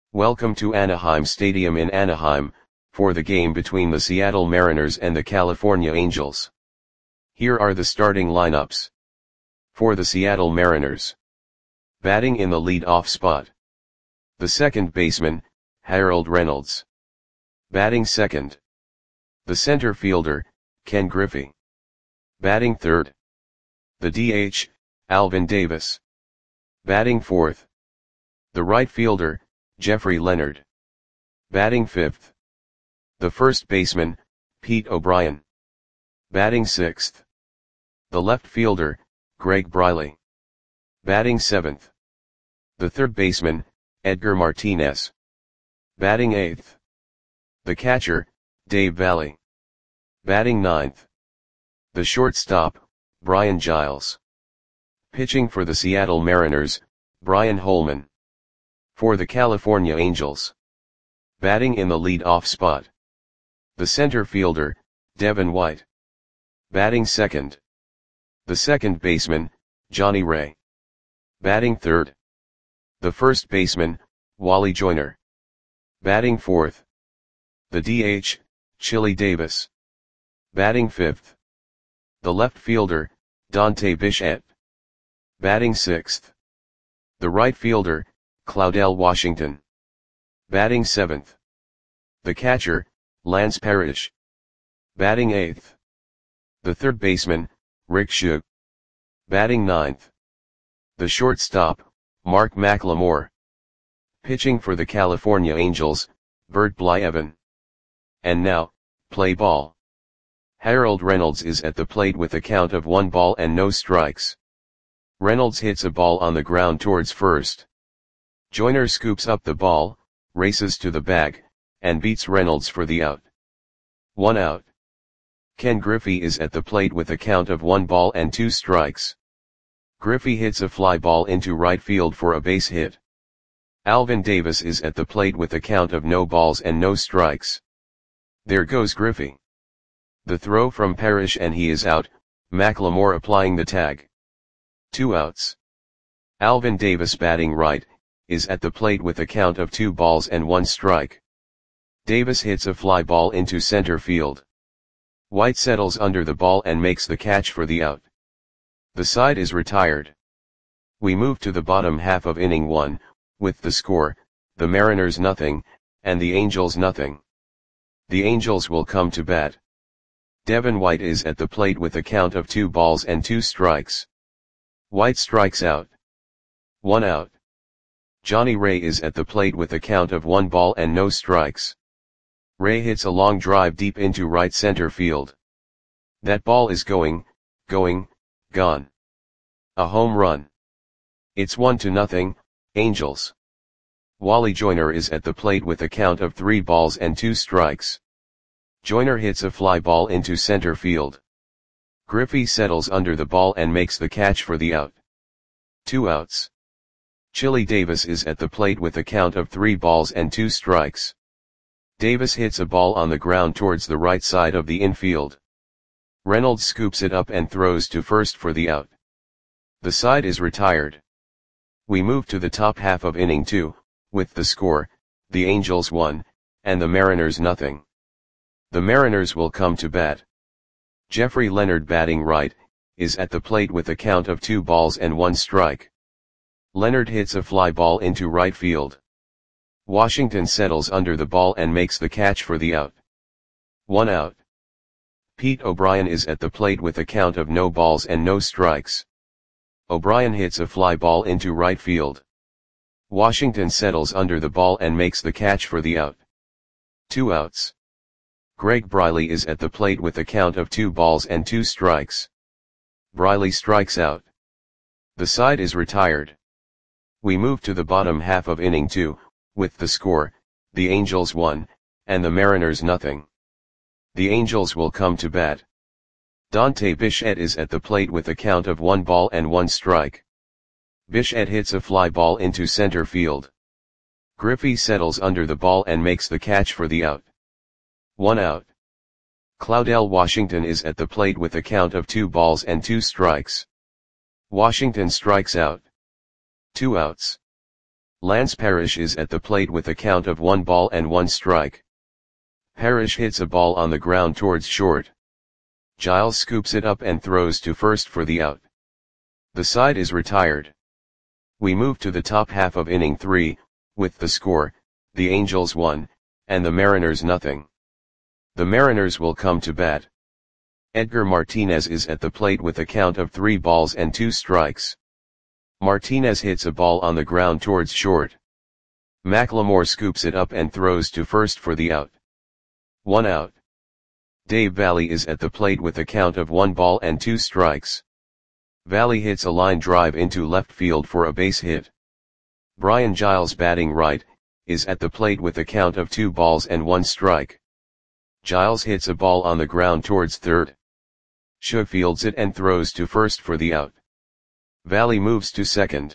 Welcome to Anaheim Stadium in Anaheim, for the game between the Seattle Mariners and the California Angels. Here are the starting lineups. For the Seattle Mariners. Batting in the lead-off spot. The second baseman, Harold Reynolds. Batting second. The center fielder, Ken Griffey. Batting third. The DH, Alvin Davis. Batting fourth. The right fielder, Jeffrey Leonard. Batting fifth. The first baseman, Pete O'Brien. Batting sixth. The left fielder, Greg Briley. Batting seventh. The third baseman, Edgar Martinez. Batting eighth. The catcher, Dave Valle. Batting ninth. The shortstop, Brian Giles. Pitching for the Seattle Mariners, Brian Holman. For the California Angels. Batting in the lead-off spot. The center fielder, Devin White. Batting second. The second baseman, Johnny Ray. Batting third. The first baseman, Wally Joyner. Batting fourth. The DH, Chili Davis. Batting fifth. The left fielder, Dante Bichette. Batting sixth. The right fielder, Claudell Washington. Batting seventh. The catcher, Lance Parrish. Batting eighth. The third baseman, Rick Shug. Batting ninth. The shortstop, Mark McLemore. Pitching for the California Angels, Bert Blyleven. And now, play ball. Harold Reynolds is at the plate with a count of 1 ball and no strikes. Reynolds hits a ball on the ground towards first. Joyner scoops up the ball, races to the bag, and beats Reynolds for the out. 1 out. Ken Griffey is at the plate with a count of 1 ball and 2 strikes. Griffey hits a fly ball into right field for a base hit. Alvin Davis is at the plate with a count of no balls and no strikes. There goes Griffey. The throw from Parrish and he is out, McLemore applying the tag. 2 outs. Alvin Davis batting right, is at the plate with a count of 2 balls and 1 strike. Davis hits a fly ball into center field. White settles under the ball and makes the catch for the out. The side is retired. We move to the bottom half of inning 1, with the score, the Mariners nothing, and the Angels nothing. The Angels will come to bat. Devin White is at the plate with a count of 2 balls and 2 strikes. White strikes out. 1 out. Johnny Ray is at the plate with a count of 1 ball and no strikes. Ray hits a long drive deep into right center field. That ball is gone. A home run. It's 1-0, Angels. Wally Joyner is at the plate with a count of 3 balls and 2 strikes. Joyner hits a fly ball into center field. Griffey settles under the ball and makes the catch for the out. 2 outs. Chili Davis is at the plate with a count of 3 balls and 2 strikes. Davis hits a ball on the ground towards the right side of the infield. Reynolds scoops it up and throws to first for the out. The side is retired. We move to the top half of inning 2, with the score, the Angels 1, and the Mariners nothing. The Mariners will come to bat. Jeffrey Leonard batting right, is at the plate with a count of 2 balls and 1 strike. Leonard hits a fly ball into right field. Washington settles under the ball and makes the catch for the out. 1 out. Pete O'Brien is at the plate with a count of no balls and no strikes. O'Brien hits a fly ball into right field. Washington settles under the ball and makes the catch for the out. 2 outs. Greg Briley is at the plate with a count of 2 balls and 2 strikes. Briley strikes out. The side is retired. We move to the bottom half of inning 2, with the score, the Angels 1, and the Mariners nothing. The Angels will come to bat. Dante Bichette is at the plate with a count of 1 ball and 1 strike. Bichette hits a fly ball into center field. Griffey settles under the ball and makes the catch for the out. 1 out. Claudell Washington is at the plate with a count of 2 balls and 2 strikes. Washington strikes out. 2 outs. Lance Parrish is at the plate with a count of 1 ball and 1 strike. Parrish hits a ball on the ground towards short. Giles scoops it up and throws to first for the out. The side is retired. We move to the top half of inning 3, with the score, the Angels 1, and the Mariners nothing. The Mariners will come to bat. Edgar Martinez is at the plate with a count of 3 balls and 2 strikes. Martinez hits a ball on the ground towards short. McLemore scoops it up and throws to first for the out. 1 out. Dave Valle is at the plate with a count of 1 ball and 2 strikes. Valle hits a line drive into left field for a base hit. Brian Giles, batting right, is at the plate with a count of 2 balls and 1 strike. Giles hits a ball on the ground towards third. Shaw fields it and throws to first for the out. Valle moves to second.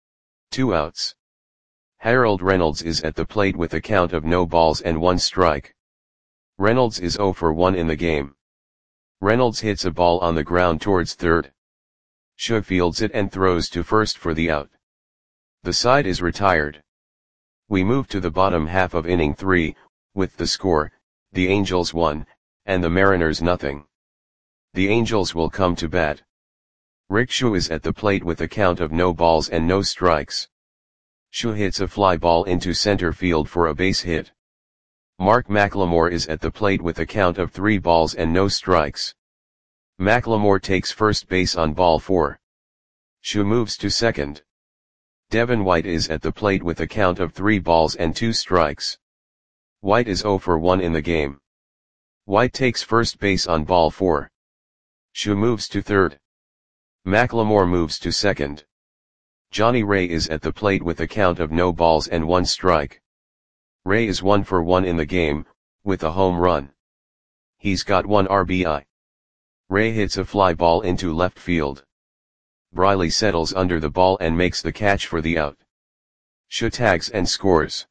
2 outs. Harold Reynolds is at the plate with a count of no balls and 1 strike. Reynolds is 0 for 1 in the game. Reynolds hits a ball on the ground towards third. Shaw fields it and throws to first for the out. The side is retired. We move to the bottom half of inning 3, with the score, the Angels 1, and the Mariners nothing. The Angels will come to bat. Rick Shaw is at the plate with a count of no balls and no strikes. Shaw hits a fly ball into center field for a base hit. Mark McLemore is at the plate with a count of 3 balls and no strikes. McLemore takes first base on ball 4. Shaw moves to second. Devin White is at the plate with a count of 3 balls and 2 strikes. White is 0 for 1 in the game. White takes first base on ball 4. Shaw moves to third. McLemore moves to second. Johnny Ray is at the plate with a count of no balls and 1 strike. Ray is 1 for 1 in the game, with a home run. He's got 1 RBI. Ray hits a fly ball into left field. Briley settles under the ball and makes the catch for the out. Shaw tags and scores.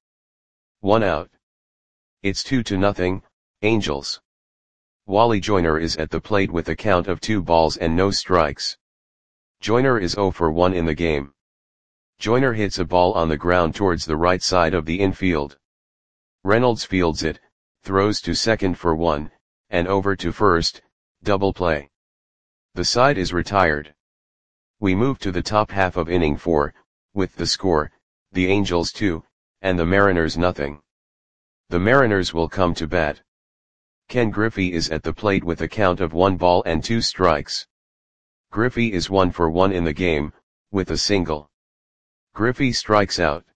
1 out. It's 2-0, Angels. Wally Joyner is at the plate with a count of 2 balls and no strikes. Joyner is 0 for 1 in the game. Joyner hits a ball on the ground towards the right side of the infield. Reynolds fields it, throws to second for 1, and over to first, double play. The side is retired. We move to the top half of inning 4, with the score, the Angels 2, and the Mariners nothing. The Mariners will come to bat. Ken Griffey is at the plate with a count of 1 ball and 2 strikes. Griffey is 1 for 1 in the game, with a single. Griffey strikes out.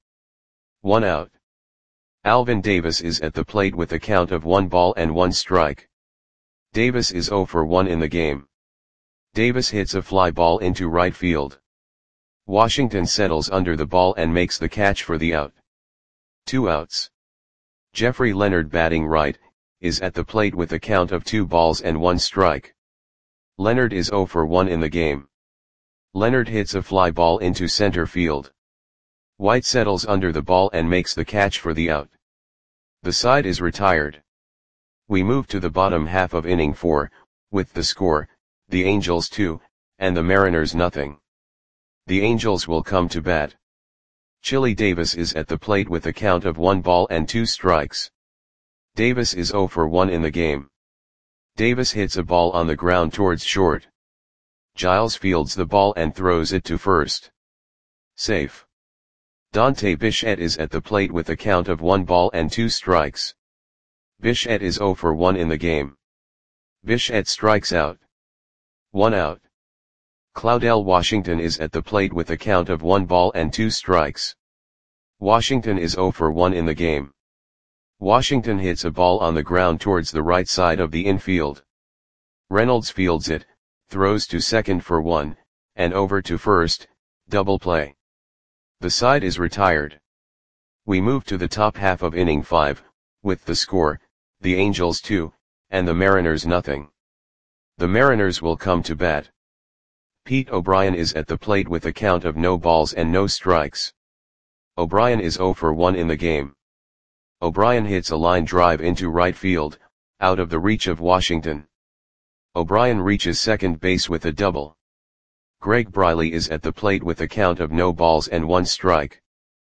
1 out. Alvin Davis is at the plate with a count of 1 ball and 1 strike. Davis is 0 for 1 in the game. Davis hits a fly ball into right field. Washington settles under the ball and makes the catch for the out. 2 outs. Jeffrey Leonard, batting right, is at the plate with a count of 2 balls and 1 strike. Leonard is 0 for 1 in the game. Leonard hits a fly ball into center field. White settles under the ball and makes the catch for the out. The side is retired. We move to the bottom half of inning 4, with the score, the Angels 2, and the Mariners nothing. The Angels will come to bat. Chili Davis is at the plate with a count of 1 ball and 2 strikes. Davis is 0 for 1 in the game. Davis hits a ball on the ground towards short. Giles fields the ball and throws it to first. Safe. Dante Bichette is at the plate with a count of 1 ball and 2 strikes. Bichette is 0 for 1 in the game. Bichette strikes out. 1 out. Claudel Washington is at the plate with a count of 1 ball and 2 strikes. Washington is 0 for 1 in the game. Washington hits a ball on the ground towards the right side of the infield. Reynolds fields it, throws to second for 1, and over to first, double play. The side is retired. We move to the top half of inning 5, with the score, the Angels 2, and the Mariners nothing. The Mariners will come to bat. Pete O'Brien is at the plate with a count of no balls and no strikes. O'Brien is 0 for 1 in the game. O'Brien hits a line drive into right field, out of the reach of Washington. O'Brien reaches second base with a double. Greg Briley is at the plate with a count of no balls and 1 strike.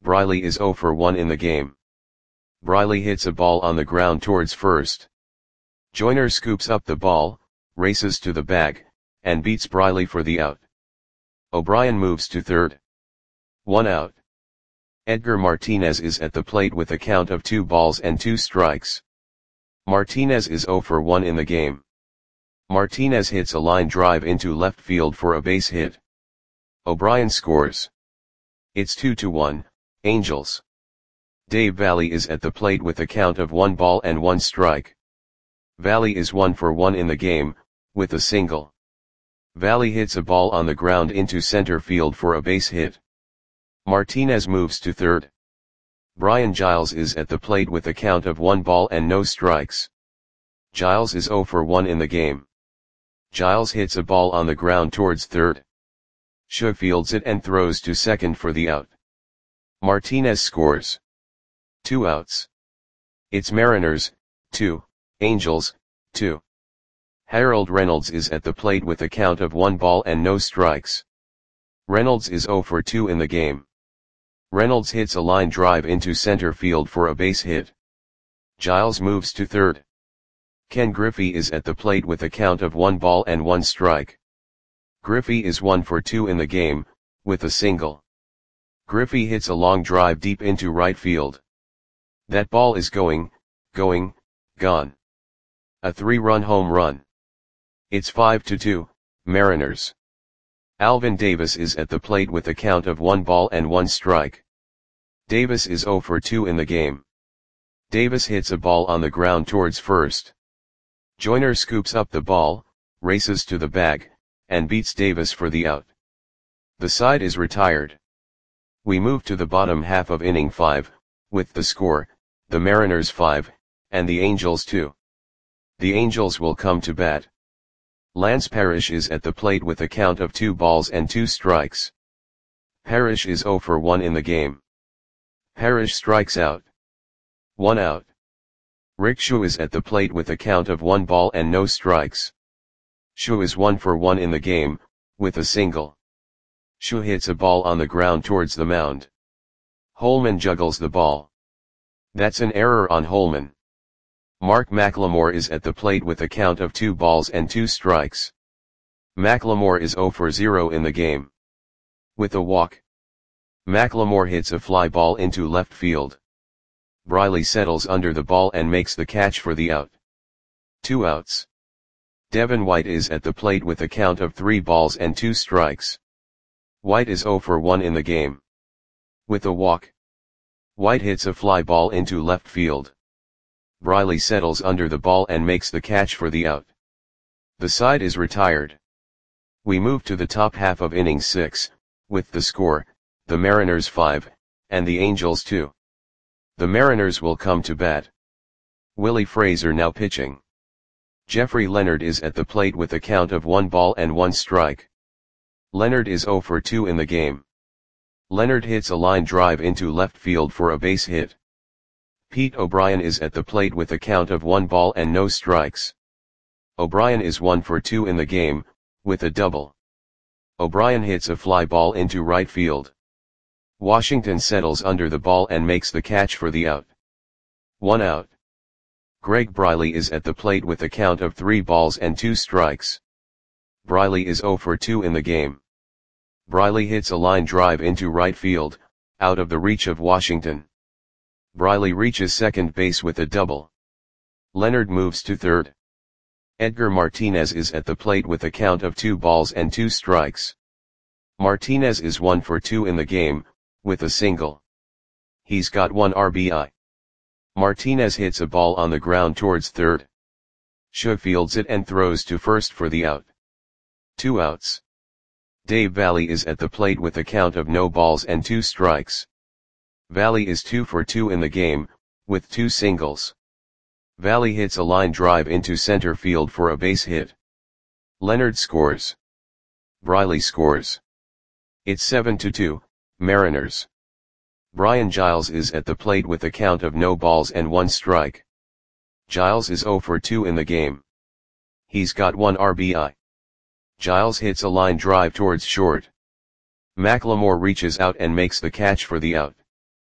Briley is 0 for 1 in the game. Briley hits a ball on the ground towards first. Joyner scoops up the ball, races to the bag, and beats Briley for the out. O'Brien moves to third. 1 out. Edgar Martinez is at the plate with a count of 2 balls and 2 strikes. Martinez is 0 for 1 in the game. Martinez hits a line drive into left field for a base hit. O'Brien scores. It's 2-1, Angels. Dave Valle is at the plate with a count of 1 ball and 1 strike. Valle is 1 for 1 in the game, with a single. Valle hits a ball on the ground into center field for a base hit. Martinez moves to third. Brian Giles is at the plate with a count of 1 ball and no strikes. Giles is 0 for 1 in the game. Giles hits a ball on the ground towards third. Shaw fields it and throws to second for the out. Martinez scores. 2 outs. It's Mariners, 2, Angels, 2. Harold Reynolds is at the plate with a count of 1 ball and no strikes. Reynolds is 0 for 2 in the game. Reynolds hits a line drive into center field for a base hit. Giles moves to third. Ken Griffey is at the plate with a count of 1 ball and 1 strike. Griffey is 1 for 2 in the game, with a single. Griffey hits a long drive deep into right field. That ball is gone. A 3-run home run. It's 5-2, Mariners. Alvin Davis is at the plate with a count of 1 ball and 1 strike. Davis is 0 for 2 in the game. Davis hits a ball on the ground towards first. Joyner scoops up the ball, races to the bag, and beats Davis for the out. The side is retired. We move to the bottom half of inning 5, with the score, the Mariners 5, and the Angels 2. The Angels will come to bat. Lance Parrish is at the plate with a count of 2 balls and 2 strikes. Parrish is 0 for 1 in the game. Parrish strikes out. 1 out. Rick Shaw is at the plate with a count of 1 ball and no strikes. Shaw is 1 for 1 in the game, with a single. Shaw hits a ball on the ground towards the mound. Holman juggles the ball. That's an error on Holman. Mark McLemore is at the plate with a count of 2 balls and 2 strikes. McLemore is 0 for 0 in the game. With a walk. McLemore hits a fly ball into left field. Briley settles under the ball and makes the catch for the out. 2 outs. Devin White is at the plate with a count of 3 balls and 2 strikes. White is 0 for 1 in the game. With a walk. White hits a fly ball into left field. Briley settles under the ball and makes the catch for the out. The side is retired. We move to the top half of inning 6, with the score, the Mariners 5, and the Angels 2. The Mariners will come to bat. Willie Fraser now pitching. Jeffrey Leonard is at the plate with a count of 1 ball and 1 strike. Leonard is 0 for 2 in the game. Leonard hits a line drive into left field for a base hit. Pete O'Brien is at the plate with a count of 1 ball and no strikes. O'Brien is 1 for 2 in the game, with a double. O'Brien hits a fly ball into right field. Washington settles under the ball and makes the catch for the out. 1 out. Greg Briley is at the plate with a count of 3 balls and 2 strikes. Briley is 0 for 2 in the game. Briley hits a line drive into right field, out of the reach of Washington. Briley reaches second base with a double. Leonard moves to third. Edgar Martinez is at the plate with a count of 2 balls and 2 strikes. Martinez is 1 for 2 in the game, with a single. He's got 1 RBI. Martinez hits a ball on the ground towards third. Shaw fields it and throws to first for the out. 2 outs. Dave Valle is at the plate with a count of no balls and 2 strikes. Valle is 2 for 2 in the game, with 2 singles. Valle hits a line drive into center field for a base hit. Leonard scores. Briley scores. It's 7-2, Mariners. Brian Giles is at the plate with a count of no balls and 1 strike. Giles is 0 for 2 in the game. He's got 1 RBI. Giles hits a line drive towards short. McLemore reaches out and makes the catch for the out.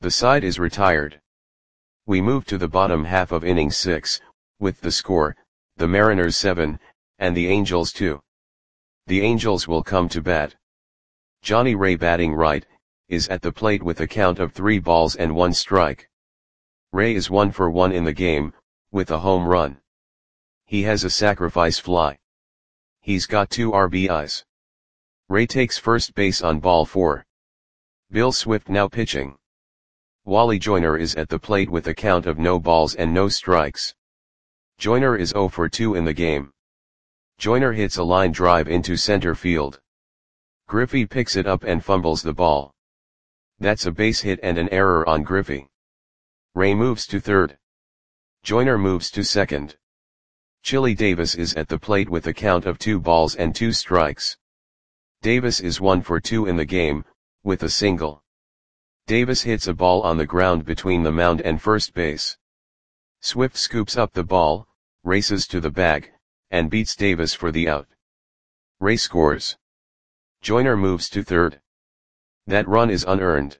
The side is retired. We move to the bottom half of inning 6, with the score, the Mariners 7, and the Angels 2. The Angels will come to bat. Johnny Ray, batting right, is at the plate with a count of 3 balls and 1 strike. Ray is 1 for 1 in the game, with a home run. He has a sacrifice fly. He's got 2 RBIs. Ray takes first base on ball 4. Bill Swift now pitching. Wally Joyner is at the plate with a count of no balls and no strikes. Joyner is 0 for 2 in the game. Joyner hits a line drive into center field. Griffey picks it up and fumbles the ball. That's a base hit and an error on Griffey. Ray moves to third. Joyner moves to second. Chili Davis is at the plate with a count of 2 balls and 2 strikes. Davis is 1 for 2 in the game, with a single. Davis hits a ball on the ground between the mound and first base. Swift scoops up the ball, races to the bag, and beats Davis for the out. Ray scores. Joyner moves to third. That run is unearned.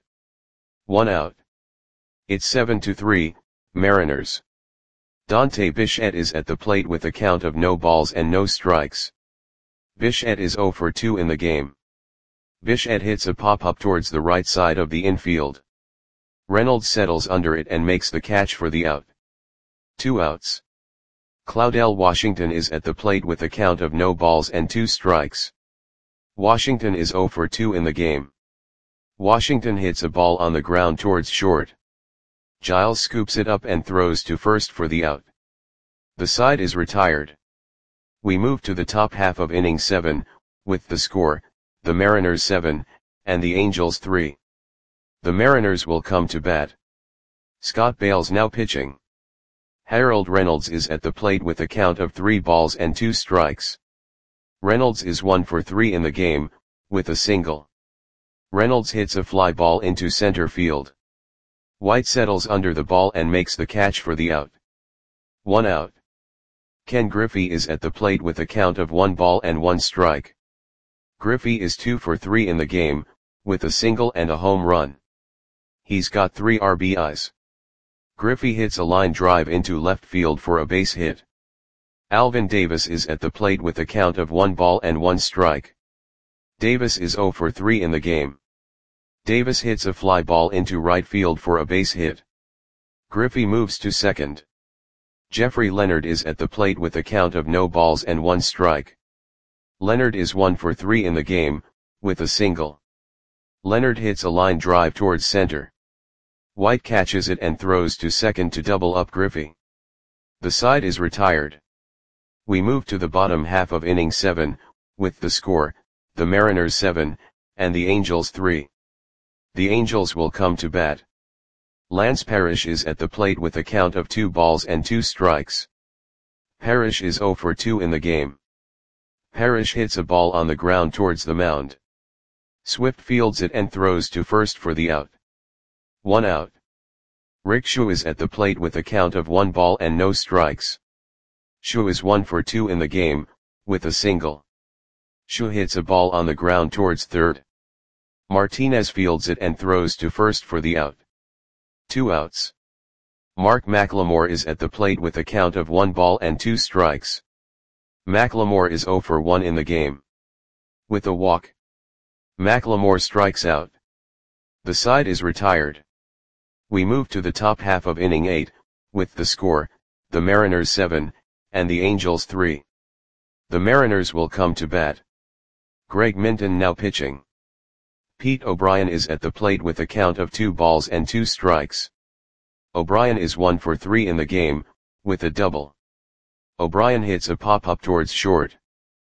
1 out. It's 7-3, Mariners. Dante Bichette is at the plate with a count of no balls and no strikes. Bichette is 0 for 2 in the game. Bichette hits a pop-up towards the right side of the infield. Reynolds settles under it and makes the catch for the out. 2 outs. Claudell Washington is at the plate with a count of no balls and 2 strikes. Washington is 0 for 2 in the game. Washington hits a ball on the ground towards short. Giles scoops it up and throws to first for the out. The side is retired. We move to the top half of inning 7, with the score, the Mariners 7, and the Angels 3. The Mariners will come to bat. Scott Bales now pitching. Harold Reynolds is at the plate with a count of 3 balls and 2 strikes. Reynolds is 1 for 3 in the game, with a single. Reynolds hits a fly ball into center field. White settles under the ball and makes the catch for the out. 1 out. Ken Griffey is at the plate with a count of 1 ball and 1 strike. Griffey is 2 for 3 in the game, with a single and a home run. He's got 3 RBIs. Griffey hits a line drive into left field for a base hit. Alvin Davis is at the plate with a count of 1 ball and 1 strike. Davis is 0 for 3 in the game. Davis hits a fly ball into right field for a base hit. Griffey moves to second. Jeffrey Leonard is at the plate with a count of no balls and 1 strike. Leonard is 1 for 3 in the game, with a single. Leonard hits a line drive towards center. White catches it and throws to second to double up Griffey. The side is retired. We move to the bottom half of inning 7, with the score, the Mariners 7, and the Angels 3. The Angels will come to bat. Lance Parrish is at the plate with a count of 2 balls and 2 strikes. Parrish is 0 for 2 in the game. Parrish hits a ball on the ground towards the mound. Swift fields it and throws to first for the out. 1 out. Rick Shu is at the plate with a count of 1 ball and no strikes. Shu is 1 for 2 in the game, with a single. Shu hits a ball on the ground towards third. Martinez fields it and throws to first for the out. 2 outs. Mark McLemore is at the plate with a count of 1 ball and 2 strikes. McLemore is 0 for 1 in the game. With a walk, McLemore strikes out. The side is retired. We move to the top half of inning 8, with the score, the Mariners 7, and the Angels 3. The Mariners will come to bat. Greg Minton now pitching. Pete O'Brien is at the plate with a count of 2 balls and 2 strikes. O'Brien is 1 for 3 in the game, with a double. O'Brien hits a pop-up towards short.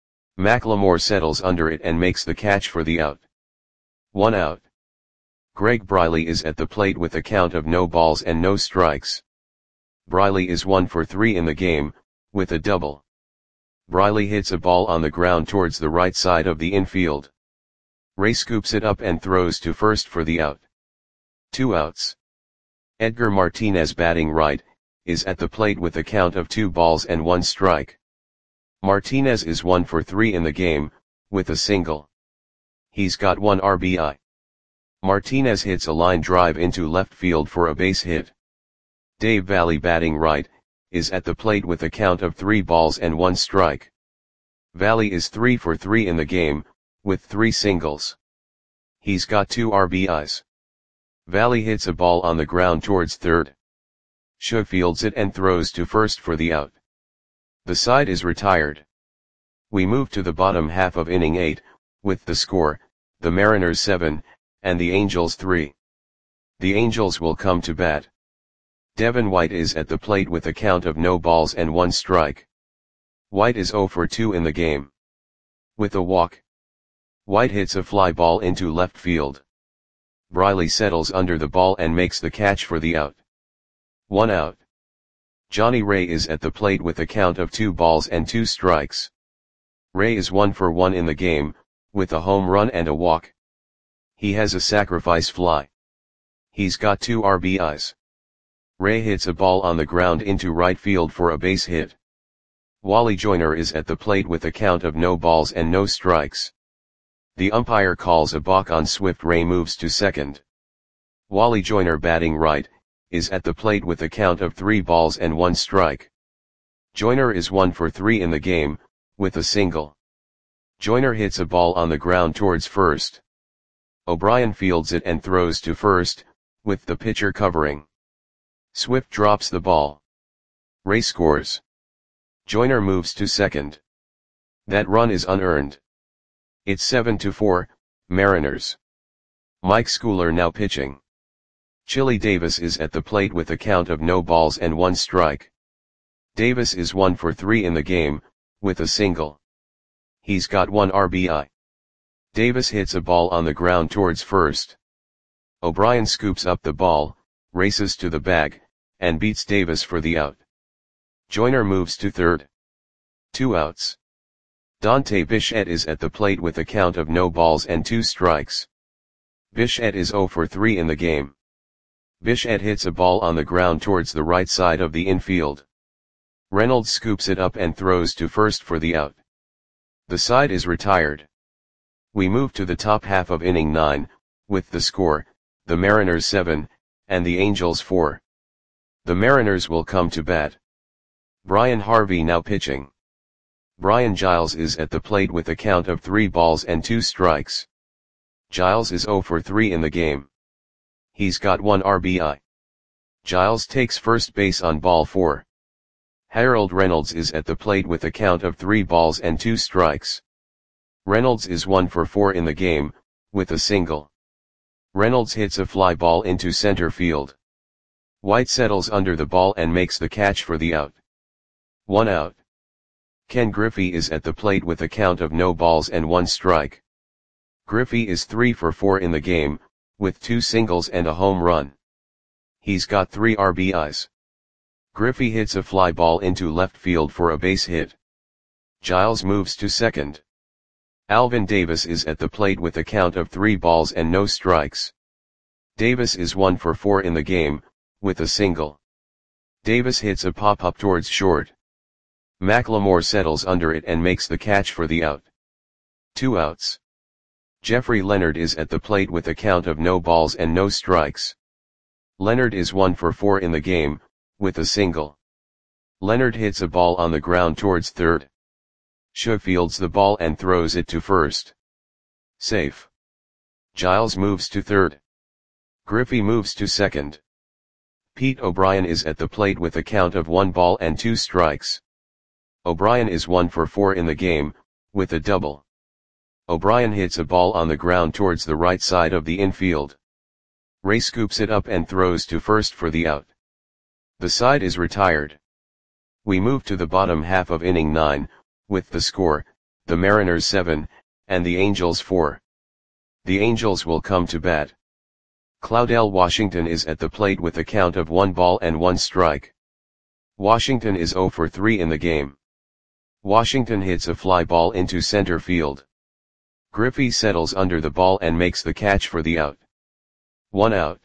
McLemore settles under it and makes the catch for the out. 1 out. Greg Briley is at the plate with a count of no balls and no strikes. Briley is 1 for 3 in the game, with a double. Briley hits a ball on the ground towards the right side of the infield. Ray scoops it up and throws to first for the out. 2 outs. Edgar Martinez, batting right, is at the plate with a count of 2 balls and 1 strike. Martinez is 1 for 3 in the game, with a single. He's got 1 RBI. Martinez hits a line drive into left field for a base hit. Dave Valle, batting right, is at the plate with a count of 3 balls and 1 strike. Valle is 3 for 3 in the game, with 3 singles. He's got 2 RBIs. Valle hits a ball on the ground towards third. Shug fields it and throws to first for the out. The side is retired. We move to the bottom half of inning 8, with the score, the Mariners 7, and the Angels 3. The Angels will come to bat. Devin White is at the plate with a count of no balls and 1 strike. White is 0 for 2 in the game. With a walk, White hits a fly ball into left field. Briley settles under the ball and makes the catch for the out. 1 out. Johnny Ray is at the plate with a count of 2 balls and 2 strikes. Ray is 1 for 1 in the game, with a home run and a walk. He has a sacrifice fly. He's got 2 RBIs. Ray hits a ball on the ground into right field for a base hit. Wally Joyner is at the plate with a count of no balls and no strikes. The umpire calls a balk on Swift. Ray moves to second. Wally Joyner, batting right, is at the plate with a count of 3 balls and 1 strike. Joyner is 1 for 3 in the game, with a single. Joyner hits a ball on the ground towards first. O'Brien fields it and throws to first, with the pitcher covering. Swift drops the ball. Ray scores. Joyner moves to second. That run is unearned. It's 7-4, Mariners. Mike Schooler now pitching. Chili Davis is at the plate with a count of no balls and 1 strike. Davis is 1 for 3 in the game, with a single. He's got 1 RBI. Davis hits a ball on the ground towards first. O'Brien scoops up the ball, races to the bag, and beats Davis for the out. Joyner moves to third. 2 outs. Dante Bichette is at the plate with a count of no balls and 2 strikes. Bichette is 0 for 3 in the game. Bichette hits a ball on the ground towards the right side of the infield. Reynolds scoops it up and throws to first for the out. The side is retired. We move to the top half of inning 9, with the score, the Mariners 7, and the Angels 4. The Mariners will come to bat. Brian Harvey now pitching. Brian Giles is at the plate with a count of 3 balls and 2 strikes. Giles is 0 for 3 in the game. He's got 1 RBI. Giles takes first base on ball 4. Harold Reynolds is at the plate with a count of 3 balls and 2 strikes. Reynolds is 1 for 4 in the game, with a single. Reynolds hits a fly ball into center field. White settles under the ball and makes the catch for the out. 1 out. Ken Griffey is at the plate with a count of no balls and 1 strike. Griffey is 3 for 4 in the game, with 2 singles and a home run. He's got 3 RBIs. Griffey hits a fly ball into left field for a base hit. Giles moves to second. Alvin Davis is at the plate with a count of 3 balls and no strikes. Davis is 1 for 4 in the game, with a single. Davis hits a pop-up towards short. McLemore settles under it and makes the catch for the out. 2 outs. Jeffrey Leonard is at the plate with a count of no balls and no strikes. Leonard is 1 for 4 in the game, with a single. Leonard hits a ball on the ground towards third. Shug fields the ball and throws it to first. Safe. Giles moves to third. Griffey moves to second. Pete O'Brien is at the plate with a count of 1 ball and 2 strikes. O'Brien is 1 for 4 in the game, with a double. O'Brien hits a ball on the ground towards the right side of the infield. Ray scoops it up and throws to first for the out. The side is retired. We move to the bottom half of inning 9, with the score, the Mariners 7, and the Angels 4. The Angels will come to bat. Claudell Washington is at the plate with a count of 1 ball and 1 strike. Washington is 0 for 3 in the game. Washington hits a fly ball into center field. Griffey settles under the ball and makes the catch for the out. 1 out.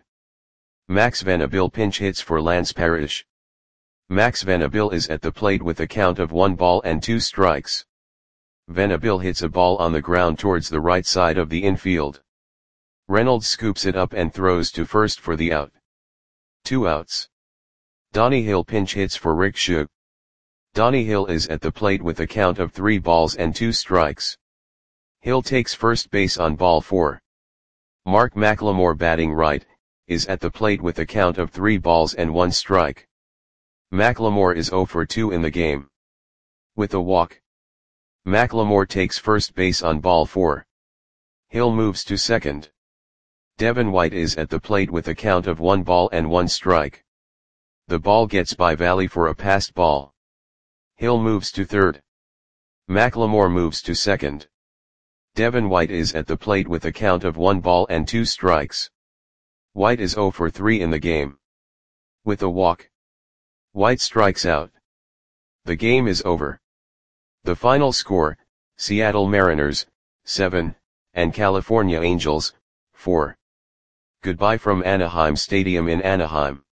Max Vanderbilt pinch hits for Lance Parrish. Max Vanderbilt is at the plate with a count of 1 ball and 2 strikes. Vanderbilt hits a ball on the ground towards the right side of the infield. Reynolds scoops it up and throws to first for the out. 2 outs. Donnie Hill pinch hits for Rick Shug. Donnie Hill is at the plate with a count of 3 balls and 2 strikes. Hill takes first base on ball 4. Mark McLemore, batting right, is at the plate with a count of 3 balls and 1 strike. McLemore is 0 for 2 in the game. With a walk, McLemore takes first base on ball 4. Hill moves to second. Devin White is at the plate with a count of 1 ball and 1 strike. The ball gets by Valley for a passed ball. Hill moves to third. McLemore moves to second. Devin White is at the plate with a count of 1 ball and 2 strikes. White is 0 for 3 in the game. With a walk, White strikes out. The game is over. The final score, Seattle Mariners, 7, and California Angels, 4. Goodbye from Anaheim Stadium in Anaheim.